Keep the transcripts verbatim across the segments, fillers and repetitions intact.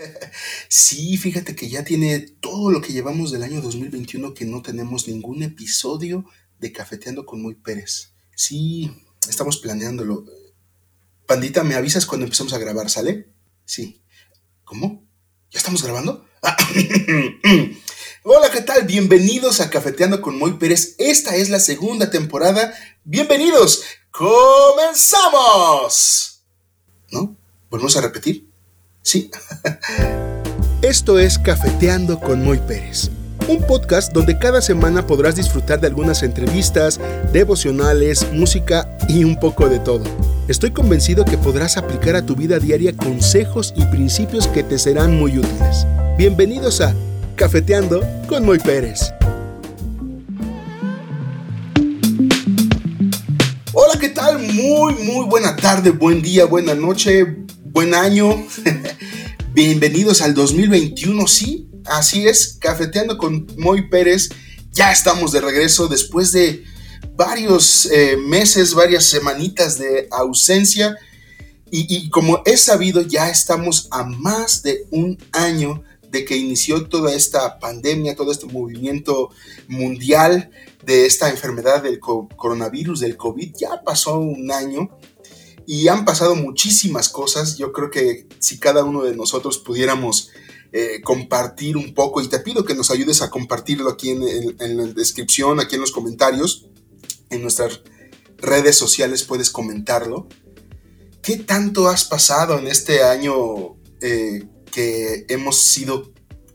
Sí, fíjate que ya tiene todo lo que llevamos del año dos mil veintiuno que no tenemos ningún episodio de Cafeteando con Moy Pérez. Sí, estamos planeándolo. Pandita, ¿me avisas cuando empezamos a grabar, sale? Sí. ¿Cómo? ¿Ya estamos grabando? Ah, Hola, ¿qué tal? Bienvenidos a Cafeteando con Moy Pérez. Esta es la segunda temporada. Bienvenidos. ¡Comenzamos! ¿No? ¿Volvemos a repetir? Sí. Esto es Cafeteando con Moy Pérez, un podcast donde cada semana podrás disfrutar de algunas entrevistas, devocionales, música y un poco de todo. Estoy convencido que podrás aplicar a tu vida diaria consejos y principios que te serán muy útiles. Bienvenidos a Cafeteando con Moy Pérez. Hola, ¿qué tal? Muy, muy buena tarde, buen día, buena noche, buen año. Bienvenidos al dos mil veintiuno, sí, así es, Cafeteando con Moy Pérez. Ya estamos de regreso después de varios eh, meses, varias semanitas de ausencia. Y, y como es sabido, ya estamos a más de un año de que inició toda esta pandemia, todo este movimiento mundial de esta enfermedad del co- coronavirus, del COVID. Ya pasó un año. Y han pasado muchísimas cosas. Yo creo que si cada uno de nosotros pudiéramos eh, compartir un poco, y te pido que nos ayudes a compartirlo aquí en, en, en la descripción, aquí en los comentarios, en nuestras redes sociales puedes comentarlo. ¿Qué tanto has pasado en este año eh, que hemos sido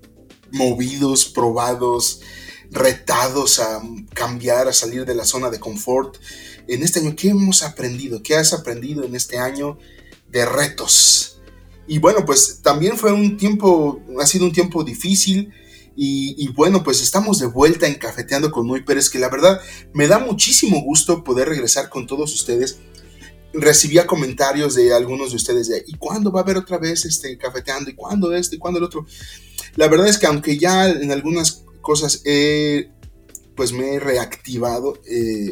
movidos, probados, retados a cambiar, a salir de la zona de confort? En este año, ¿qué hemos aprendido? ¿Qué has aprendido en este año de retos? Y bueno, pues también fue un tiempo, ha sido un tiempo difícil. Y, y bueno, pues estamos de vuelta en Cafeteando con Moy Pérez, que la verdad me da muchísimo gusto poder regresar con todos ustedes. Recibía comentarios de algunos de ustedes de ¿y cuándo va a haber otra vez este Cafeteando? ¿Y cuándo este? ¿Y cuándo el otro? La verdad es que aunque ya en algunas cosas he, pues me he reactivado, eh,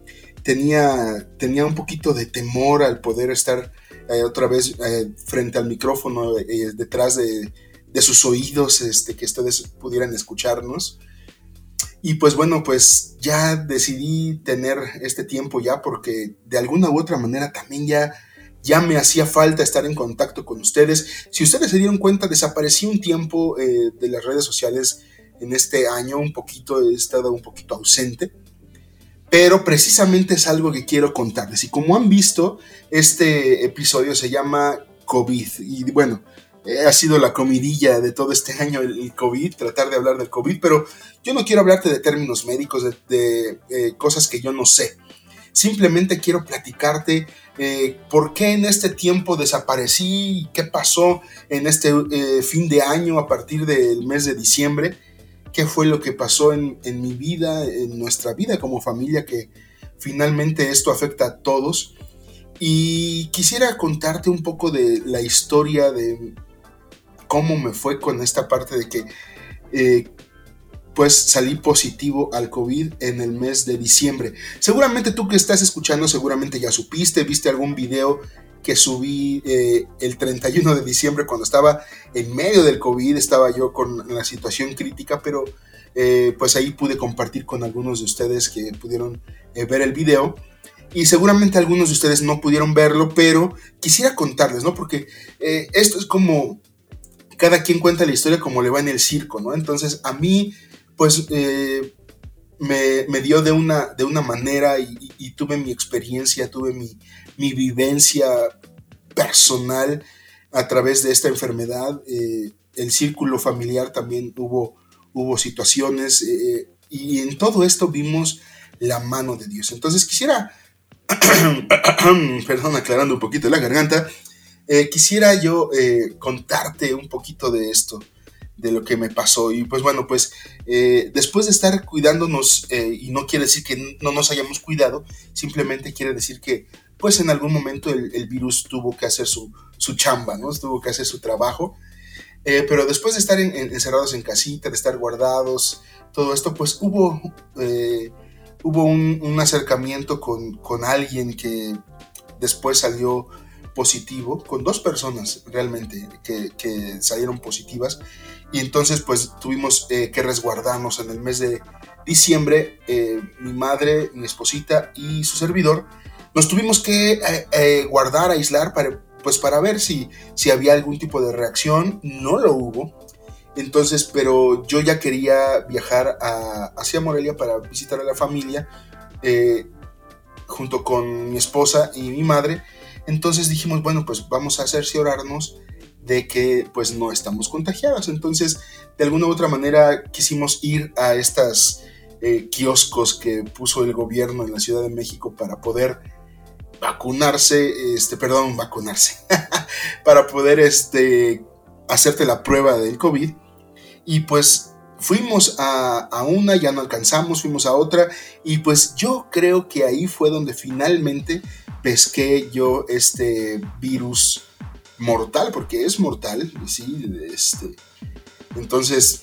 Tenía, tenía un poquito de temor al poder estar eh, otra vez eh, frente al micrófono, eh, detrás de, de sus oídos, este, que ustedes pudieran escucharnos. Y pues bueno, pues ya decidí tener este tiempo ya porque de alguna u otra manera también ya, ya me hacía falta estar en contacto con ustedes. Si ustedes se dieron cuenta, desaparecí un tiempo eh, de las redes sociales en este año, un poquito, he estado un poquito ausente. Pero precisamente es algo que quiero contarles. Y como han visto, este episodio se llama COVID. Y bueno, eh, ha sido la comidilla de todo este año el, el COVID, tratar de hablar del COVID. Pero yo no quiero hablarte de términos médicos, de, de eh, cosas que yo no sé. Simplemente quiero platicarte eh, por qué en este tiempo desaparecí, qué pasó en este eh, fin de año a partir del mes de diciembre. ¿Qué fue lo que pasó en, en mi vida, en nuestra vida como familia, que finalmente esto afecta a todos? Y quisiera contarte un poco de la historia de cómo me fue con esta parte de que eh, pues salí positivo al COVID en el mes de diciembre. Seguramente tú que estás escuchando, seguramente ya supiste, viste algún video que subí eh, el treinta y uno de diciembre cuando estaba en medio del COVID, estaba yo con la situación crítica, pero eh, pues ahí pude compartir con algunos de ustedes que pudieron eh, ver el video, y seguramente algunos de ustedes no pudieron verlo, pero quisiera contarles, ¿no? Porque eh, esto es como, cada quien cuenta la historia como le va en el circo, ¿no? Entonces a mí, pues... Eh, Me, me dio de una, de una manera y, y, y tuve mi experiencia, tuve mi, mi vivencia personal a través de esta enfermedad. Eh, el círculo familiar también hubo, hubo situaciones eh, y en todo esto vimos la mano de Dios. Entonces quisiera, perdón, aclarando un poquito la garganta, eh, quisiera yo eh, contarte un poquito de esto, de lo que me pasó. Y pues bueno, pues eh, después de estar cuidándonos, eh, y no quiere decir que no nos hayamos cuidado, simplemente quiere decir que pues en algún momento el, el virus tuvo que hacer su, su chamba, ¿no? Tuvo que hacer su trabajo, eh, pero después de estar en, en, encerrados en casita, de estar guardados, todo esto, pues hubo eh, hubo un, un acercamiento con, con alguien que después salió positivo, con dos personas realmente que, que salieron positivas, y entonces pues tuvimos eh, que resguardarnos en el mes de diciembre. Eh, mi madre, mi esposita y su servidor nos tuvimos que eh, eh, guardar, aislar para, pues para ver si, si había algún tipo de reacción. No lo hubo. Entonces, pero yo ya quería viajar a, hacia Morelia para visitar a la familia, eh, junto con mi esposa y mi madre. Entonces dijimos, bueno, pues vamos a cerciorarnos de que pues no estamos contagiados. Entonces, de alguna u otra manera quisimos ir a estas eh, kioscos que puso el gobierno en la Ciudad de México para poder vacunarse, este, perdón, vacunarse, para poder este, hacerte la prueba del COVID. Y pues fuimos a, a una, ya no alcanzamos, fuimos a otra, y pues yo creo que ahí fue donde finalmente pesqué yo este virus mortal, porque es mortal, sí, este, entonces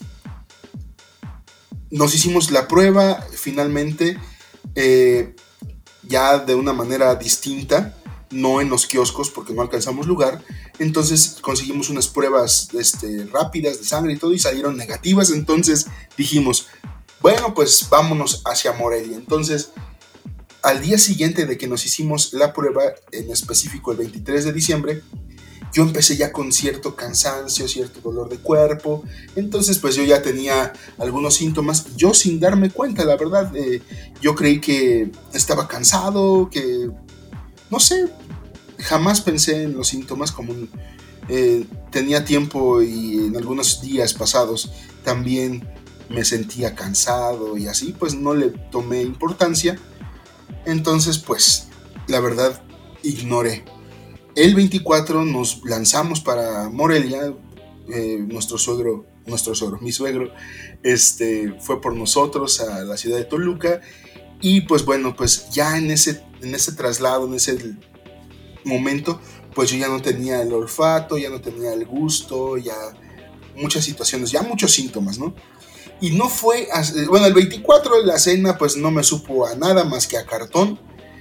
nos hicimos la prueba finalmente, eh, ya de una manera distinta, no en los kioscos porque no alcanzamos lugar. Entonces conseguimos unas pruebas este, rápidas de sangre y todo, y salieron negativas. Entonces dijimos, bueno, pues vámonos hacia Morelia. Entonces, al día siguiente de que nos hicimos la prueba, en específico el veintitrés de diciembre, yo empecé ya con cierto cansancio, cierto dolor de cuerpo. Entonces pues yo ya tenía algunos síntomas, yo sin darme cuenta, la verdad. Eh, yo creí que estaba cansado, que no sé, jamás pensé en los síntomas. Como eh, tenía tiempo y en algunos días pasados también me sentía cansado y así, pues no le tomé importancia. Entonces pues la verdad ignoré. El veinticuatro nos lanzamos para Morelia. Eh, nuestro suegro, nuestro suegro, mi suegro, este, fue por nosotros a la ciudad de Toluca. Y pues bueno, pues ya en ese, en ese traslado, en ese momento, pues yo ya no tenía el olfato, ya no tenía el gusto, ya muchas situaciones, ya muchos síntomas, ¿no? Y no fue, bueno, el veinticuatro la cena pues no me supo a nada más que a cartón.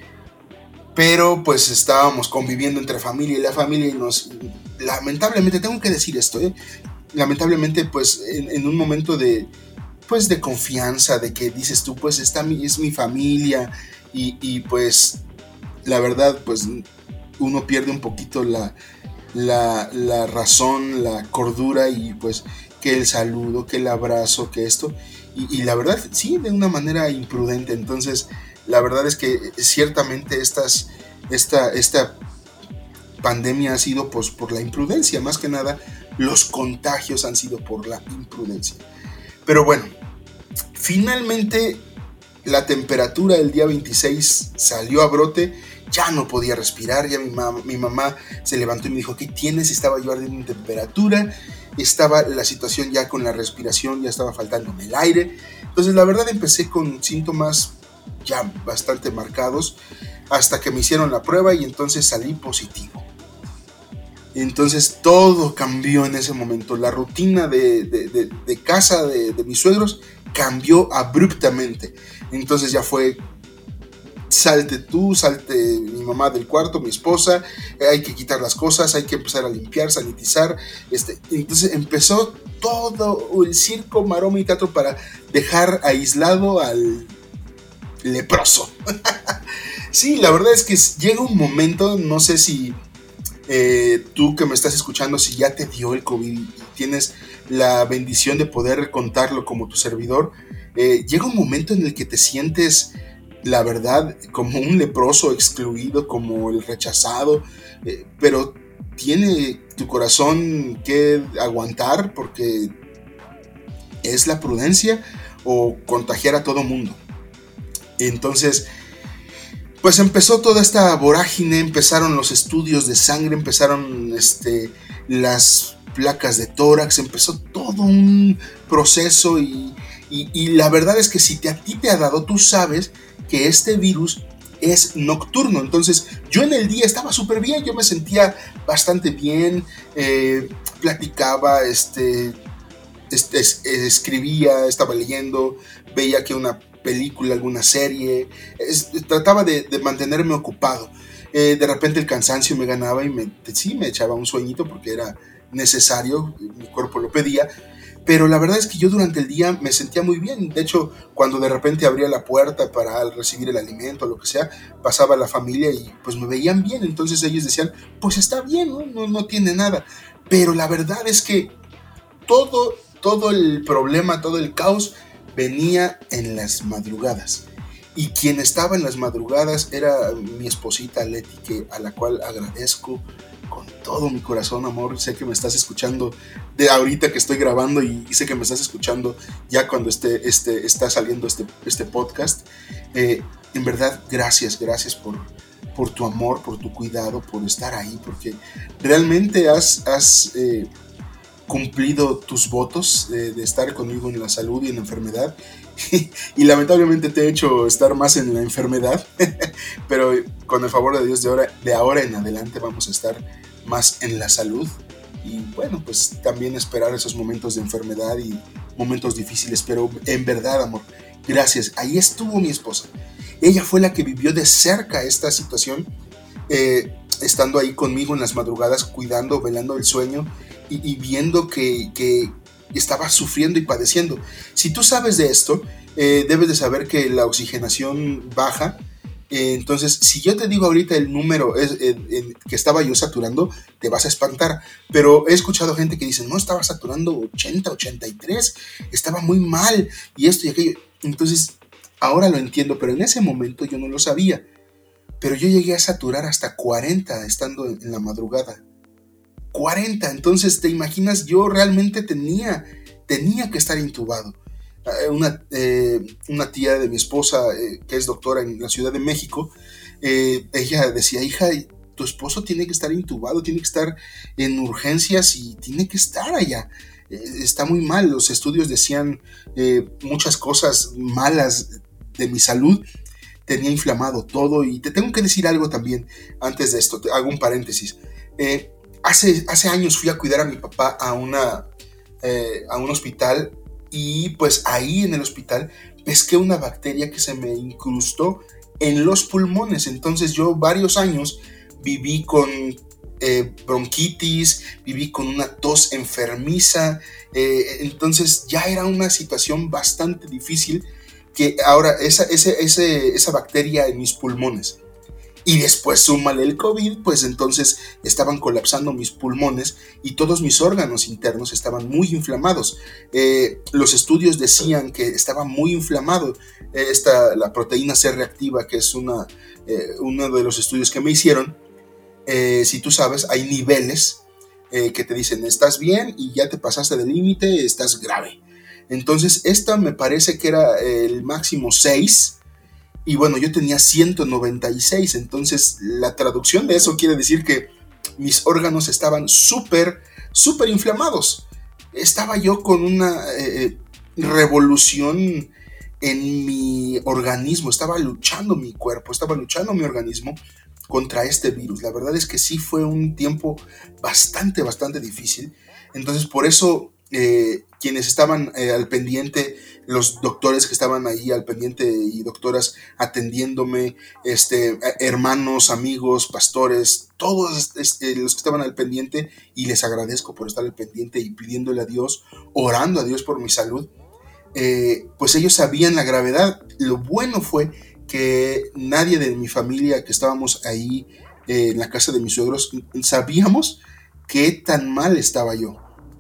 Pero pues estábamos conviviendo entre familia y la familia, y nos, lamentablemente, tengo que decir esto, ¿eh? lamentablemente pues en, en un momento de, pues de confianza, de que dices tú, pues esta es mi familia, y, y pues la verdad pues uno pierde un poquito la, la, la razón, la cordura, y pues que el saludo, que el abrazo, que esto, y, y la verdad sí, de una manera imprudente. Entonces la verdad es que ciertamente estas, esta, esta pandemia ha sido pues, por la imprudencia, más que nada los contagios han sido por la imprudencia. Pero bueno, finalmente la temperatura el día veintiséis salió a brote, ya no podía respirar, ya mi, mam- mi mamá se levantó y me dijo, ¿qué tienes? Estaba yo ardiendo en temperatura, estaba la situación ya con la respiración, ya estaba faltándome el aire. Entonces la verdad empecé con síntomas ya bastante marcados, hasta que me hicieron la prueba y entonces salí positivo. Entonces todo cambió en ese momento. La rutina de, de, de, de casa de, de mis suegros cambió abruptamente. Entonces ya fue, salte tú, salte mi mamá del cuarto, mi esposa, hay que quitar las cosas, hay que empezar a limpiar, sanitizar. Este, entonces empezó todo el circo, maroma y teatro para dejar aislado al leproso. Sí, la verdad es que llega un momento, no sé si eh, tú que me estás escuchando, si ya te dio el COVID y tienes la bendición de poder contarlo como tu servidor, eh, llega un momento en el que te sientes, la verdad, como un leproso excluido, como el rechazado, eh, pero tiene tu corazón que aguantar, porque es la prudencia o contagiar a todo mundo. Entonces, pues empezó toda esta vorágine, empezaron los estudios de sangre, empezaron este, las placas de tórax, empezó todo un proceso, y, y, y la verdad es que si te, a ti te ha dado, tú sabes que este virus es nocturno. Entonces yo en el día estaba súper bien, yo me sentía bastante bien, eh, platicaba, este, este, es, escribía, estaba leyendo, veía que una película, alguna serie, es, trataba de, de mantenerme ocupado. Eh, de repente el cansancio me ganaba y me, sí, me echaba un sueñito porque era necesario, mi cuerpo lo pedía. Pero la verdad es que yo durante el día me sentía muy bien. De hecho, cuando de repente abría la puerta para recibir el alimento o lo que sea, pasaba la familia y pues me veían bien. Entonces ellos decían, pues está bien, ¿no? No, no tiene nada. Pero la verdad es que todo, todo el problema, todo el caos venía en las madrugadas. Y quien estaba en las madrugadas era mi esposita Leti, que, a la cual agradezco con todo mi corazón, amor. Sé que me estás escuchando de ahorita que estoy grabando y sé que me estás escuchando ya cuando esté, este, está saliendo este, este podcast. Eh, en verdad, gracias, gracias por, por tu amor, por tu cuidado, por estar ahí, porque realmente has, has eh, cumplido tus votos de, de estar conmigo en la salud y en la enfermedad. Y lamentablemente te he hecho estar más en la enfermedad, pero con el favor de Dios de ahora, de ahora en adelante vamos a estar más en la salud y bueno, pues también esperar esos momentos de enfermedad y momentos difíciles, pero en verdad, amor, gracias. Ahí estuvo mi esposa, ella fue la que vivió de cerca esta situación, eh, estando ahí conmigo en las madrugadas, cuidando, velando el sueño y, y viendo que, que estaba sufriendo y padeciendo. Si tú sabes de esto, eh, debes de saber que la oxigenación baja. Eh, entonces, si yo te digo ahorita el número es, eh, eh, que estaba yo saturando, te vas a espantar. Pero he escuchado gente que dice, no, estaba saturando ochenta, ochenta y tres, estaba muy mal, y esto y aquello. Entonces, ahora lo entiendo, pero en ese momento yo no lo sabía. Pero yo llegué a saturar hasta cuarenta estando en, en la madrugada. cuarenta, entonces te imaginas, yo realmente tenía, tenía que estar intubado. Una, eh, una tía de mi esposa, eh, que es doctora en la Ciudad de México, eh, ella decía, hija, tu esposo tiene que estar intubado, tiene que estar en urgencias y tiene que estar allá. Eh, está muy mal, los estudios decían eh, muchas cosas malas de mi salud, tenía inflamado todo. Y te tengo que decir algo también antes de esto, te hago un paréntesis. Eh, Hace, hace años fui a cuidar a mi papá a, una, eh, a un hospital y pues ahí en el hospital pesqué una bacteria que se me incrustó en los pulmones. Entonces yo varios años viví con eh, bronquitis, viví con una tos enfermiza. Eh, entonces ya era una situación bastante difícil, que ahora esa, ese, ese, esa bacteria en mis pulmones. Y después súmale el COVID, pues entonces estaban colapsando mis pulmones y todos mis órganos internos estaban muy inflamados. Eh, los estudios decían que estaba muy inflamado eh, esta, la proteína C reactiva, que es una, eh, uno de los estudios que me hicieron. Eh, si tú sabes, hay niveles eh, que te dicen, estás bien y ya te pasaste del límite, estás grave. Entonces esta me parece que era el máximo seis. Y bueno, yo tenía ciento noventa y seis, entonces la traducción de eso quiere decir que mis órganos estaban súper, súper inflamados. Estaba yo con una eh, revolución en mi organismo, estaba luchando mi cuerpo, estaba luchando mi organismo contra este virus. La verdad es que sí fue un tiempo bastante, bastante difícil. Entonces por eso eh, quienes estaban eh, al pendiente, los doctores que estaban ahí al pendiente y doctoras atendiéndome, este, hermanos, amigos, pastores, todos este, los que estaban al pendiente, y les agradezco por estar al pendiente y pidiéndole a Dios, orando a Dios por mi salud, eh, pues ellos sabían la gravedad. Lo bueno fue que nadie de mi familia que estábamos ahí eh, en la casa de mis suegros sabíamos qué tan mal estaba yo.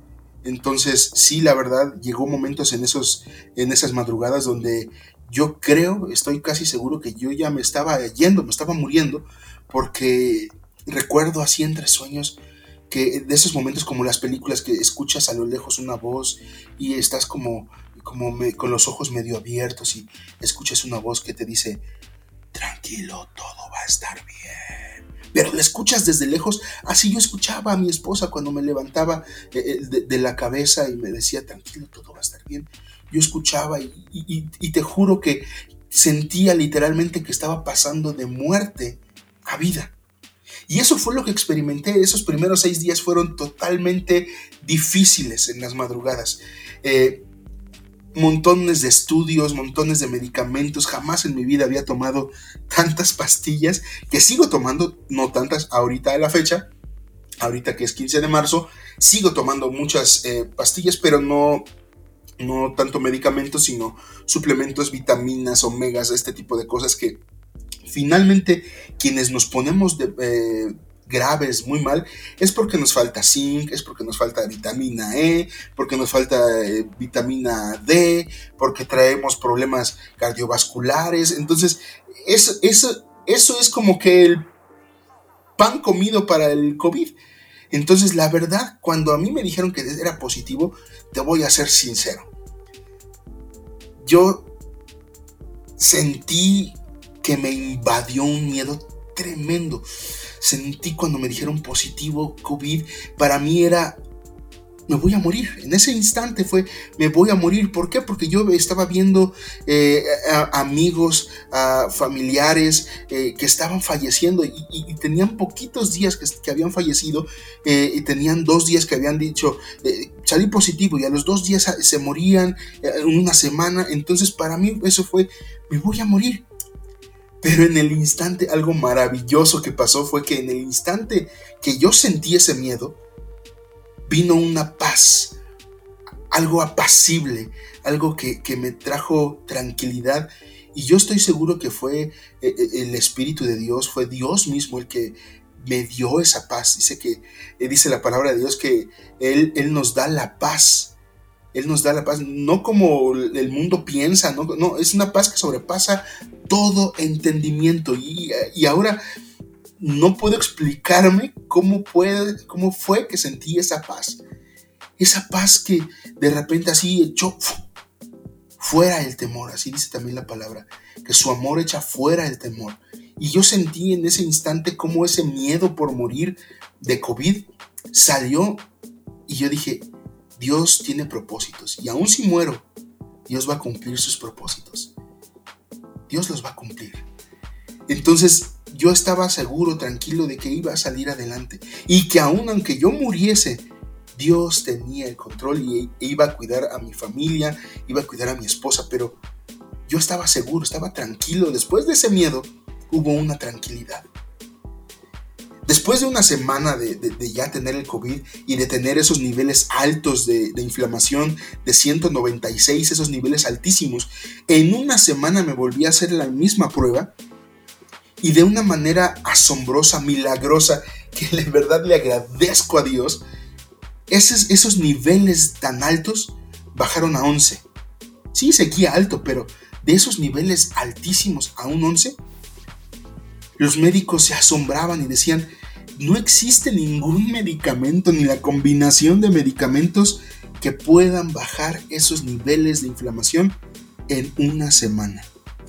Entonces, sí, la verdad, llegó momentos en, esos, en esas madrugadas donde yo creo, estoy casi seguro que yo ya me estaba yendo, me estaba muriendo, porque recuerdo así entre sueños que de esos momentos como las películas que escuchas a lo lejos una voz y estás como, como me, con los ojos medio abiertos y escuchas una voz que te dice, tranquilo, todo va a estar bien. Pero la escuchas desde lejos. Así yo escuchaba a mi esposa cuando me levantaba eh, de, de la cabeza y me decía, tranquilo, todo va a estar bien. Yo escuchaba y, y, y te juro que sentía literalmente que estaba pasando de muerte a vida. Y eso fue lo que experimenté. Esos primeros seis días fueron totalmente difíciles en las madrugadas. Eh, montones de estudios, montones de medicamentos. Jamás en mi vida había tomado tantas pastillas, que sigo tomando, no tantas ahorita a la fecha, ahorita que es quince de marzo, sigo tomando muchas eh, pastillas, pero no, no tanto medicamentos, sino suplementos, vitaminas, omegas, este tipo de cosas que finalmente quienes nos ponemos de, eh, graves, muy mal, es porque nos falta zinc, es porque nos falta vitamina E, porque nos falta eh, vitamina D, porque traemos problemas cardiovasculares. Entonces, eso, eso, eso es como que el pan comido para el COVID. Entonces, la verdad, cuando a mí me dijeron que era positivo, te voy a ser sincero. Yo sentí que me invadió un miedo tremendo. Sentí cuando me dijeron positivo COVID, para mí era, me voy a morir. En ese instante fue, me voy a morir. ¿Por qué? Porque yo estaba viendo eh, a amigos, a familiares eh, que estaban falleciendo y, y, y tenían poquitos días que, que habían fallecido eh, y tenían dos días que habían dicho, eh, salí positivo, y a los dos días se morían eh, en una semana. Entonces para mí eso fue, me voy a morir. Pero en el instante, algo maravilloso que pasó fue que en el instante que yo sentí ese miedo, vino una paz, algo apacible, algo que, que me trajo tranquilidad. Y yo estoy seguro que fue eh, el Espíritu de Dios, fue Dios mismo el que me dio esa paz. Dice que, eh, dice la palabra de Dios que Él, Él nos da la paz. Él nos da la paz, no como el mundo piensa, no, no, es una paz que sobrepasa todo entendimiento. Y, y ahora no puedo explicarme cómo, puede, cómo fue que sentí esa paz. Esa paz que de repente así echó fuera el temor, así dice también la palabra, que su amor echa fuera el temor. Y yo sentí en ese instante cómo ese miedo por morir de COVID salió, y yo dije, Dios tiene propósitos, y aun si muero, Dios va a cumplir sus propósitos. Dios los va a cumplir. Entonces yo estaba seguro, tranquilo de que iba a salir adelante, y que aun aunque yo muriese, Dios tenía el control y iba a cuidar a mi familia, iba a cuidar a mi esposa. Pero yo estaba seguro, estaba tranquilo. Después de ese miedo hubo una tranquilidad. Después de una semana de, de, de ya tener el COVID y de tener esos niveles altos de, de inflamación de ciento noventa y seis, esos niveles altísimos, en una semana me volví a hacer la misma prueba, y de una manera asombrosa, milagrosa, que de verdad le agradezco a Dios, esos, esos niveles tan altos bajaron a once. Sí, seguía alto, pero de esos niveles altísimos a un once, los médicos se asombraban y decían, no existe ningún medicamento ni la combinación de medicamentos que puedan bajar esos niveles de inflamación en una semana.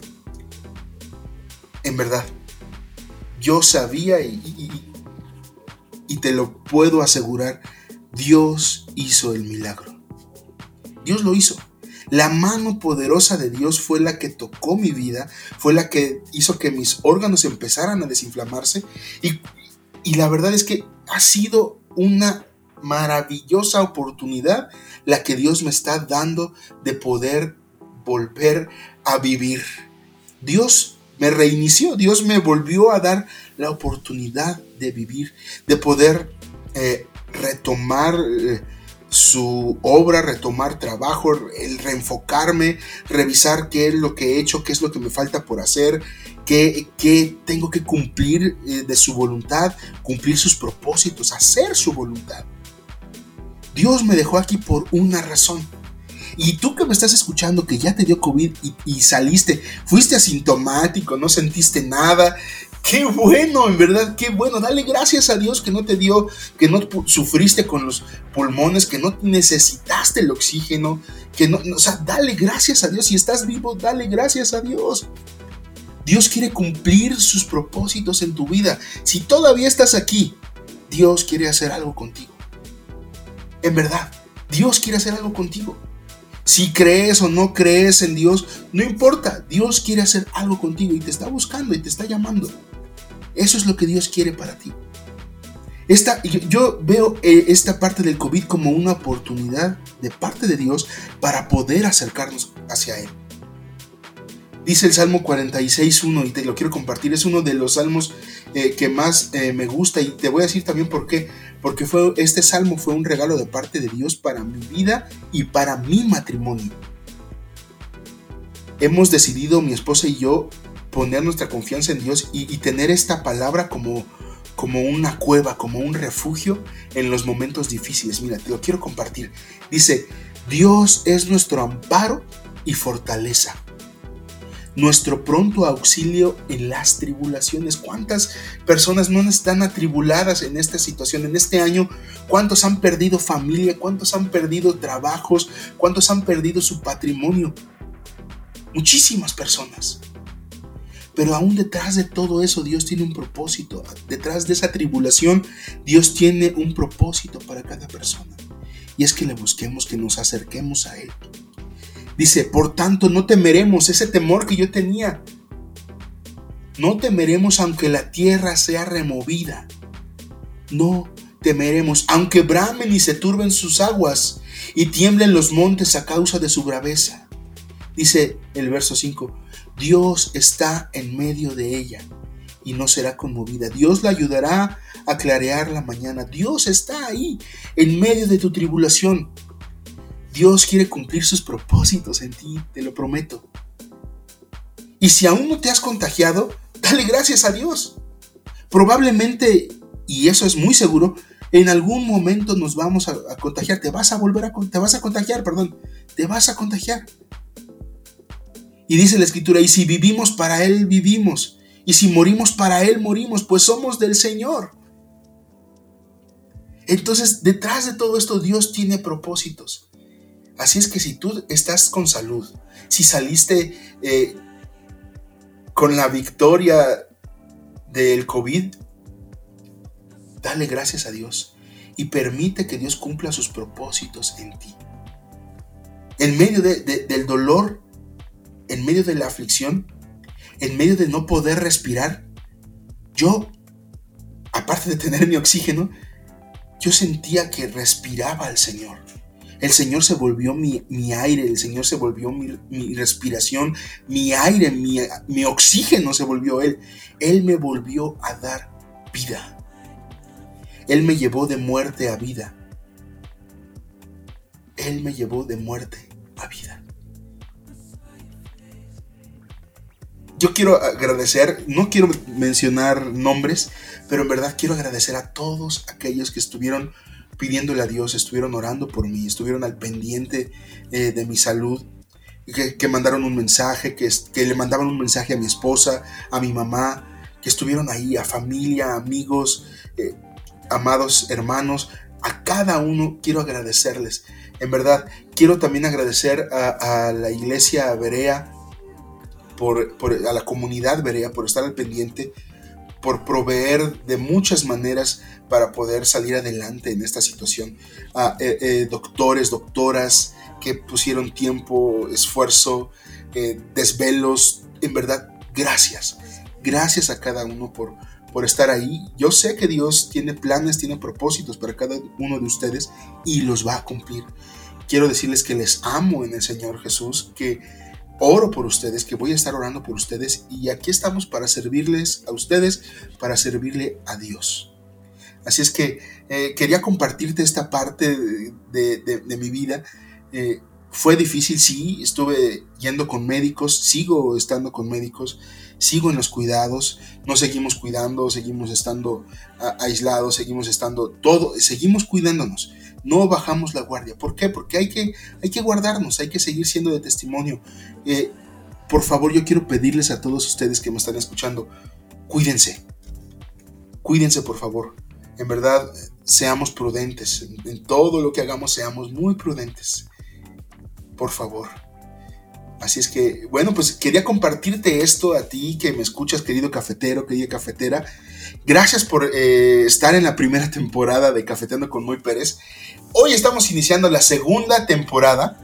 En verdad, yo sabía y, y, y te lo puedo asegurar, Dios hizo el milagro. Dios lo hizo. La mano poderosa de Dios fue la que tocó mi vida, fue la que hizo que mis órganos empezaran a desinflamarse, y, y la verdad es que ha sido una maravillosa oportunidad la que Dios me está dando de poder volver a vivir. Dios me reinició, Dios me volvió a dar la oportunidad de vivir, de poder eh, retomar eh, su obra, retomar trabajo, el reenfocarme, revisar qué es lo que he hecho, qué es lo que me falta por hacer, qué, qué tengo que cumplir eh, de su voluntad, cumplir sus propósitos, hacer su voluntad. Dios me dejó aquí por una razón. Y tú que me estás escuchando, que ya te dio COVID y, y saliste, fuiste asintomático, no sentiste nada, qué bueno, en verdad, qué bueno. Dale gracias a Dios que no te dio, que no sufriste con los pulmones, que no necesitaste el oxígeno, que no, no, o sea, dale gracias a Dios. Si estás vivo, dale gracias a Dios. Dios quiere cumplir sus propósitos en tu vida. Si todavía estás aquí, Dios quiere hacer algo contigo. En verdad, Dios quiere hacer algo contigo. Si crees o no crees en Dios, no importa. Dios quiere hacer algo contigo y te está buscando y te está llamando. Eso es lo que Dios quiere para ti. Esta, yo, yo veo eh, esta parte del COVID como una oportunidad de parte de Dios para poder acercarnos hacia Él. Dice el Salmo cuarenta y seis uno, y te lo quiero compartir, es uno de los salmos eh, que más eh, me gusta, y te voy a decir también por qué, porque fue, este salmo fue un regalo de parte de Dios para mi vida y para mi matrimonio. Hemos decidido, mi esposa y yo, poner nuestra confianza en Dios y, y tener esta palabra como, como una cueva, como un refugio en los momentos difíciles. Mira, te lo quiero compartir. Dice, Dios es nuestro amparo y fortaleza, nuestro pronto auxilio en las tribulaciones. ¿Cuántas personas no están atribuladas en esta situación, en este año? ¿Cuántos han perdido familia? ¿Cuántos han perdido trabajos? ¿Cuántos han perdido su patrimonio? Muchísimas personas. Pero aún detrás de todo eso, Dios tiene un propósito. Detrás de esa tribulación, Dios tiene un propósito para cada persona. Y es que le busquemos, que nos acerquemos a Él. Dice, por tanto, no temeremos, ese temor que yo tenía. No temeremos aunque la tierra sea removida. No temeremos aunque bramen y se turben sus aguas y tiemblen los montes a causa de su braveza. Dice el verso cinco, Dios está en medio de ella y no será conmovida. Dios la ayudará a clarear la mañana. Dios está ahí en medio de tu tribulación. Dios quiere cumplir sus propósitos en ti, te lo prometo. Y si aún no te has contagiado, dale gracias a Dios. Probablemente, y eso es muy seguro, en algún momento nos vamos a, a contagiar. Te vas a volver a, te vas a contagiar, perdón. Te vas a contagiar. Y dice la Escritura, y si vivimos para Él, vivimos. Y si morimos para Él, morimos, pues somos del Señor. Entonces, detrás de todo esto, Dios tiene propósitos. Así es que si tú estás con salud, si saliste eh, con la victoria del COVID, dale gracias a Dios y permite que Dios cumpla sus propósitos en ti. En medio de, de, del dolor, en medio de la aflicción, en medio de no poder respirar, yo, aparte de tener mi oxígeno, yo sentía que respiraba al Señor. El Señor se volvió mi, mi aire, el Señor se volvió mi, mi respiración, mi aire, mi, mi oxígeno se volvió Él. Él me volvió a dar vida. Él me llevó de muerte a vida. Él me llevó de muerte a vida. Yo quiero agradecer, no quiero mencionar nombres, pero en verdad quiero agradecer a todos aquellos que estuvieron pidiéndole a Dios, estuvieron orando por mí, estuvieron al pendiente eh, de mi salud, que, que mandaron un mensaje, que, que le mandaban un mensaje a mi esposa, a mi mamá, que estuvieron ahí, a familia, amigos, eh, amados hermanos. A cada uno quiero agradecerles. En verdad, quiero también agradecer a, a la iglesia Berea, por, por, a la comunidad Berea, por estar al pendiente, por proveer de muchas maneras para poder salir adelante en esta situación. Ah, eh, eh, doctores, doctoras que pusieron tiempo, esfuerzo, eh, desvelos. En verdad, gracias. Gracias a cada uno por, por estar ahí. Yo sé que Dios tiene planes, tiene propósitos para cada uno de ustedes y los va a cumplir. Quiero decirles que les amo en el Señor Jesús, que oro por ustedes, que voy a estar orando por ustedes, y aquí estamos para servirles a ustedes, para servirle a Dios. Así es que eh, quería compartirte esta parte de, de, de, de mi vida. Eh, fue difícil, sí, estuve yendo con médicos, sigo estando con médicos, sigo en los cuidados, nos seguimos cuidando, seguimos estando a, aislados, seguimos estando todo, seguimos cuidándonos. No bajamos la guardia. ¿Por qué? Porque hay que, hay que guardarnos, hay que seguir siendo de testimonio. Eh, por favor, yo quiero pedirles a todos ustedes que me están escuchando, cuídense. Cuídense, por favor. En verdad, seamos prudentes. En, en todo lo que hagamos, seamos muy prudentes. Por favor. Así es que, bueno, pues quería compartirte esto a ti que me escuchas, querido cafetero, querida cafetera. Gracias por eh, estar en la primera temporada de Cafeteando con Moy Pérez. Hoy estamos iniciando la segunda temporada.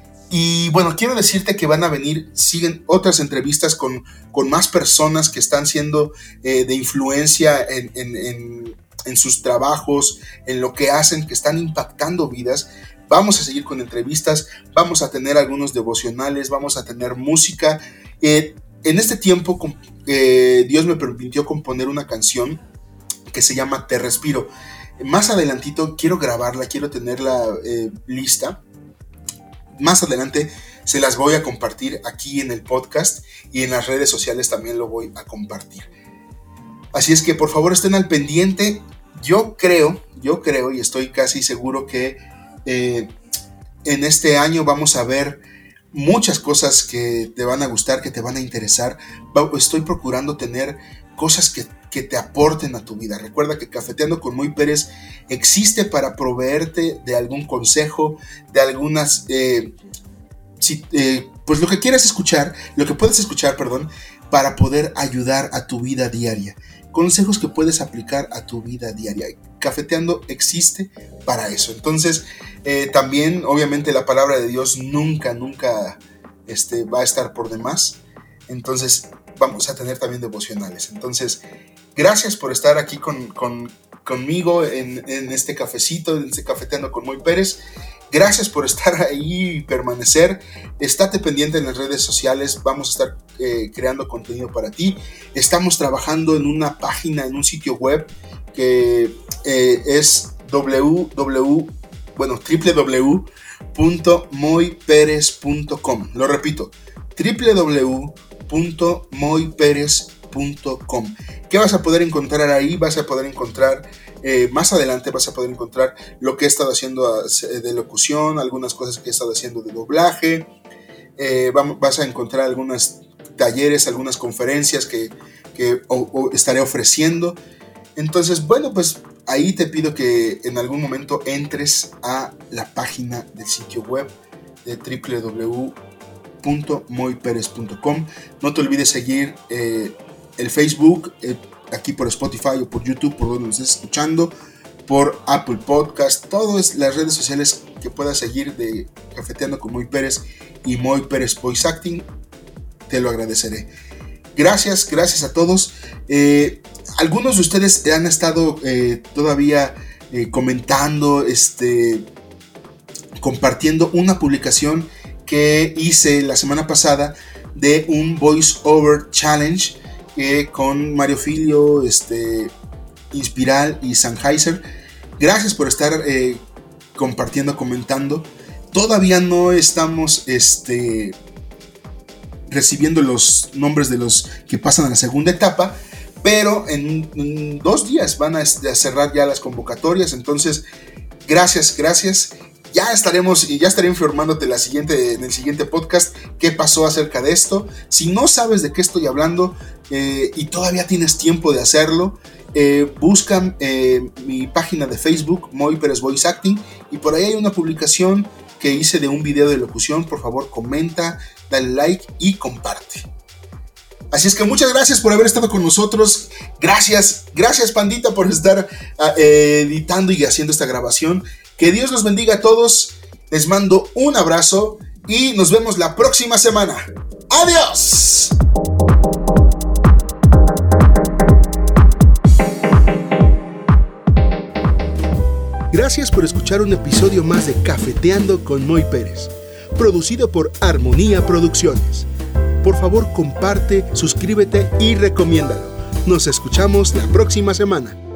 Y bueno, quiero decirte que van a venir, siguen otras entrevistas con, con más personas que están siendo eh, de influencia en, en, en, en sus trabajos, en lo que hacen, que están impactando vidas. Vamos a seguir con entrevistas, vamos a tener algunos devocionales, vamos a tener música. Eh, en este tiempo eh, Dios me permitió componer una canción que se llama Te Respiro. Más adelantito quiero grabarla, quiero tenerla eh, lista. Más adelante se las voy a compartir aquí en el podcast y en las redes sociales también lo voy a compartir. Así es que por favor estén al pendiente. Yo creo, yo creo y estoy casi seguro que eh, en este año vamos a ver muchas cosas que te van a gustar, que te van a interesar. Estoy procurando tener cosas que, que te aporten a tu vida. Recuerda que Cafeteando con Moy Pérez existe para proveerte de algún consejo, de algunas, eh, si, eh, pues lo que quieras escuchar, lo que puedes escuchar, perdón, para poder ayudar a tu vida diaria. Consejos que puedes aplicar a tu vida diaria. Cafeteando existe para eso. Entonces, eh, también, obviamente, la palabra de Dios nunca, nunca este, va a estar por demás. Entonces, vamos a tener también devocionales. Entonces, gracias por estar aquí con, con, conmigo en, en este cafecito, en este Cafeteando con Moy Pérez. Gracias por estar ahí y permanecer. Estate pendiente en las redes sociales. Vamos a estar eh, creando contenido para ti. Estamos trabajando en una página, en un sitio web que eh, es www, bueno, doble u doble u doble u punto moy perez punto com. Lo repito, doble u doble u doble u punto moy perez punto com. ¿Qué vas a poder encontrar ahí? Vas a poder encontrar Eh, más adelante vas a poder encontrar lo que he estado haciendo de locución, algunas cosas que he estado haciendo de doblaje. Eh, vas a encontrar algunos talleres, algunas conferencias que, que o, o estaré ofreciendo. Entonces, bueno, pues ahí te pido que en algún momento entres a la página del sitio web de doble u doble u doble u punto moy perez punto com. No te olvides seguir eh, el Facebook, eh, aquí por Spotify o por YouTube, por donde nos estés escuchando, por Apple Podcast, todas las redes sociales que puedas seguir de Cafeteando con Moy Pérez y Moy Pérez Voice Acting, te lo agradeceré. Gracias, gracias a todos. Eh, algunos de ustedes han estado eh, todavía eh, comentando, este, compartiendo una publicación que hice la semana pasada de un Voice Over Challenge eh, con Mario Filio, este, Inspiral y Sennheiser. Gracias por estar eh, compartiendo, comentando. Todavía no estamos este, recibiendo los nombres de los que pasan a la segunda etapa, pero en, en dos días van a, a cerrar ya las convocatorias. Entonces, gracias, gracias. Ya estaremos y ya estaré informándote la siguiente, en el siguiente podcast qué pasó acerca de esto. Si no sabes de qué estoy hablando eh, y todavía tienes tiempo de hacerlo, eh, busca eh, mi página de Facebook, Moy Pérez Voice Acting, y por ahí hay una publicación que hice de un video de locución. Por favor, comenta, dale like y comparte. Así es que muchas gracias por haber estado con nosotros. Gracias, gracias Pandita por estar eh, editando y haciendo esta grabación. Que Dios los bendiga a todos. Les mando un abrazo y nos vemos la próxima semana. ¡Adiós! Gracias por escuchar un episodio más de Cafeteando con Moy Pérez, producido por Armonía Producciones. Por favor, comparte, suscríbete y recomiéndalo. Nos escuchamos la próxima semana.